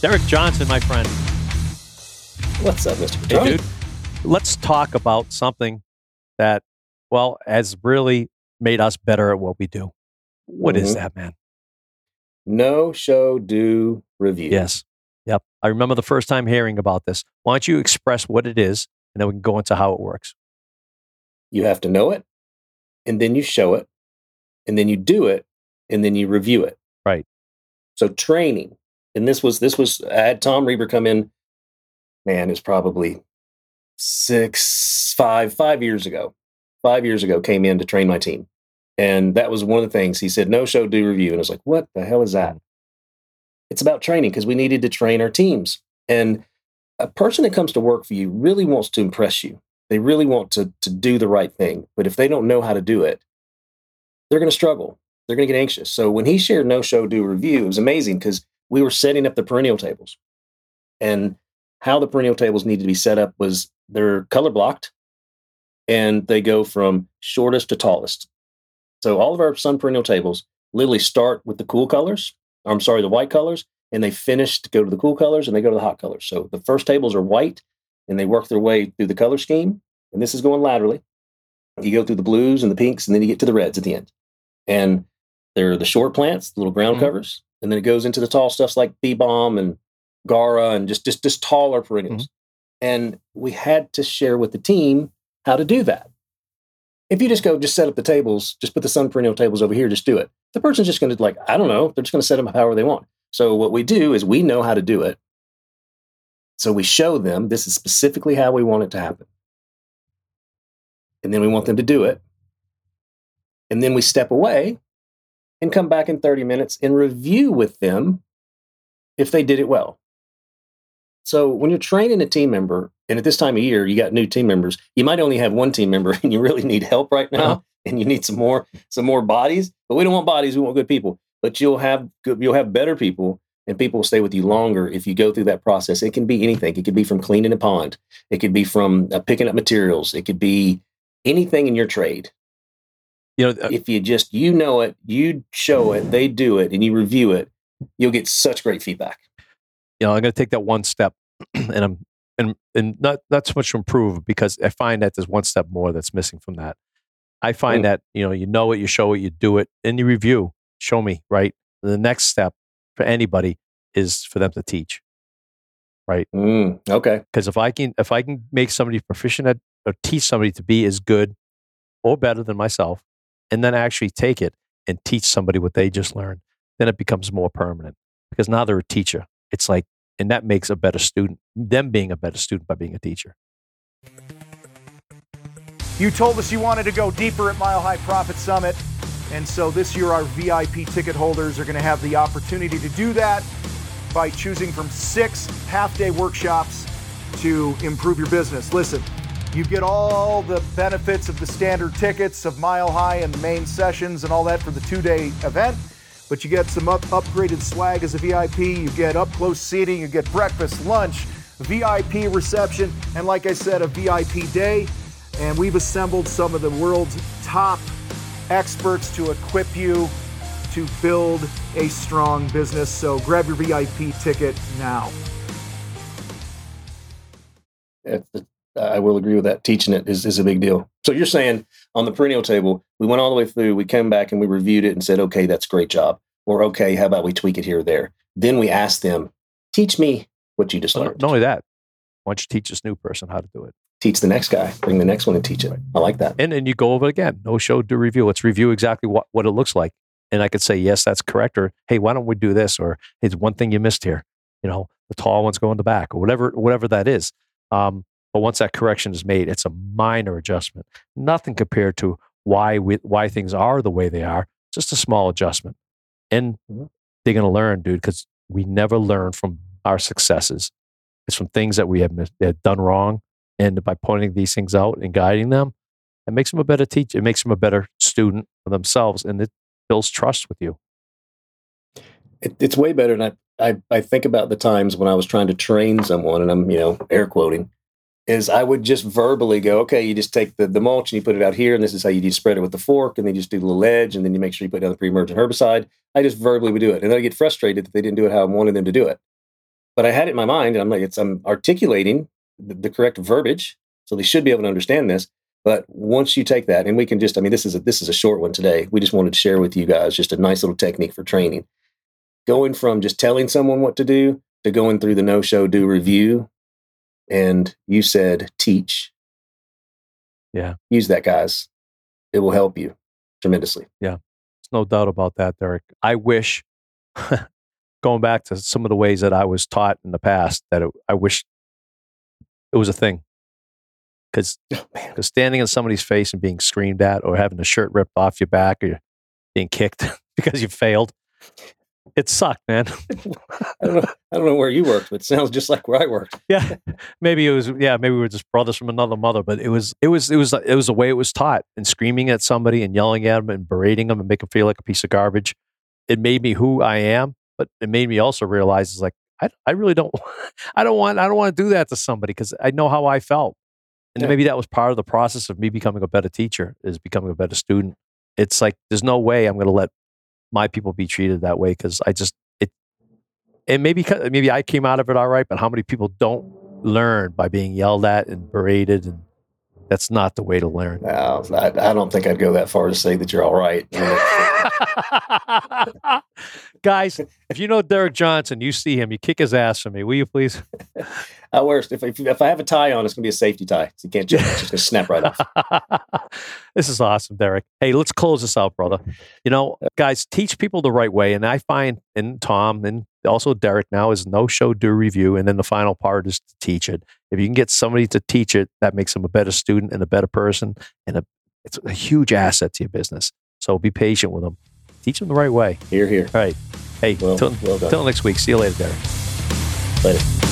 Derek Johnson, my friend. What's up, Mr. Hey, dude. Let's talk about something that, well, has really made us better at what we do. What is that, man? No show, do review. Yes. Yep. I remember the first time hearing about this. Why don't you express what it is, and then we can go into how it works. You have to know it, and then you show it, and then you do it, and then you review it. Right. So training, and this was I had Tom Reber come in, man, it's probably 5 years ago. 5 years ago, came in to train my team. And that was one of the things. He said, no show, do review. And I was like, what the hell is that? It's about training, because we needed to train our teams. And a person that comes to work for you really wants to impress you. They really want to do the right thing. But if they don't know how to do it, they're going to struggle. They're going to get anxious. So when he shared no show, do review, it was amazing, because we were setting up the perennial tables. And how the perennial tables needed to be set up was they're color blocked, and they go from shortest to tallest. So all of our sun perennial tables literally start with the the white colors, and they finish to go to the cool colors, and they go to the hot colors. So the first tables are white, and they work their way through the color scheme. And this is going laterally. You go through the blues and the pinks, and then you get to the reds at the end. And they're the short plants, the little ground covers. And then it goes into the tall stuffs like bee-balm and Gara and just taller perennials. And we had to share with the team how to do that. If you just set up the tables, just put the sun perennial tables over here, just do it. The person's just going to I don't know, they're just going to set them however they want. So what we do is we know how to do it. So we show them this is specifically how we want it to happen. And then we want them to do it. And then we step away and come back in 30 minutes and review with them if they did it well. So when you're training a team member, and at this time of year, you got new team members, you might only have one team member and you really need help right now, and you need some more bodies, but we don't want bodies, we want good people. But you'll have better people, and people will stay with you longer if you go through that process. It can be anything. It could be from cleaning a pond. It could be from picking up materials. It could be anything in your trade. If you know it, you show it, they do it, and you review it, you'll get such great feedback. I'm going to take that one step, and not so much to improve, because I find that there's one step more that's missing from that. I find that you know it, you show it, you do it, and you review. Show me, right? The next step for anybody is for them to teach, right? Okay. Because if I can make somebody proficient at, or teach somebody to be as good or better than myself, and then actually take it and teach somebody what they just learned, then it becomes more permanent, because now they're a teacher. It's like, and that makes a better student, them being a better student by being a teacher. You told us you wanted to go deeper at Mile High Profit Summit. And so this year, our VIP ticket holders are going to have the opportunity to do that by choosing from 6 half-day workshops to improve your business. Listen, you get all the benefits of the standard tickets of Mile High and the main sessions and all that for the 2-day event. But you get some upgraded swag as a VIP, you get up-close seating, you get breakfast, lunch, VIP reception, and like I said, a VIP day. And we've assembled some of the world's top experts to equip you to build a strong business. So grab your VIP ticket now. I will agree with that. Teaching it is a big deal. So you're saying on the perennial table, we went all the way through, we came back and we reviewed it and said, okay, that's a great job. Or, okay, how about we tweak it here or there? Then we asked them, teach me what you just learned. Not only that, why don't you teach this new person how to do it? Teach the next guy. Bring the next one and teach it. I like that. And then you go over it again. No show, do review. Let's review exactly what it looks like. And I could say, yes, that's correct. Or, hey, why don't we do this? Or, hey, there's one thing you missed here. The tall ones go in the back, or whatever that is. But once that correction is made, it's a minor adjustment. Nothing compared to why things are the way they are. Just a small adjustment. And they're going to learn, dude, because we never learn from our successes. It's from things that we have done wrong. And by pointing these things out and guiding them, it makes them a better teacher. It makes them a better student for themselves, and it builds trust with you. It's way better. And I think about the times when I was trying to train someone, and I'm, air quoting, is I would just verbally go, okay, you just take the mulch and you put it out here, and this is how you spread it with the fork, and then you just do the little edge, and then you make sure you put down the pre-emergent herbicide. I just verbally would do it. And then I get frustrated that they didn't do it how I wanted them to do it. But I had it in my mind, and I'm like, I'm articulating the correct verbiage, so they should be able to understand this. But once you take that, and we can just, I mean, this is a short one today. We just wanted to share with you guys just a nice little technique for training. Going from just telling someone what to do to going through the no-show, do review. And you said teach. Yeah. Use that, guys. It will help you tremendously. Yeah. There's no doubt about that, Derek. I wish, going back to some of the ways that I was taught in the past, that I wish it was a thing. Because standing in somebody's face and being screamed at, or having the shirt ripped off your back, or you're being kicked because you failed, it sucked, man. I don't know where you worked, but it sounds just like where I worked. Yeah, maybe we were just brothers from another mother, but it was the way it was taught. And screaming at somebody and yelling at them and berating them and making them feel like a piece of garbage. It made me who I am, but it made me also realize, it's like, I really don't, I don't want to do that to somebody, because I know how I felt. And maybe that was part of the process of me becoming a better teacher, is becoming a better student. It's like, there's no way I'm going to let my people be treated that way, because and maybe I came out of it all right, but how many people don't learn by being yelled at and berated? And that's not the way to learn. No, I don't think I'd go that far to say that you're all right. Guys, if you know Derek Johnson, you see him, you kick his ass for me, will you please? If I have a tie on, it's going to be a safety tie. So you can't just, it's just going to snap right off. This is awesome, Derek. Hey, let's close this out, brother. Guys, teach people the right way. And I find, and Tom, and also Derek now, is no show, do review. And then the final part is to teach it. If you can get somebody to teach it, that makes them a better student and a better person. And it's a huge asset to your business. So be patient with them. Teach them the right way. Here. All right. Hey, well till next week. See you later, Derek. Later.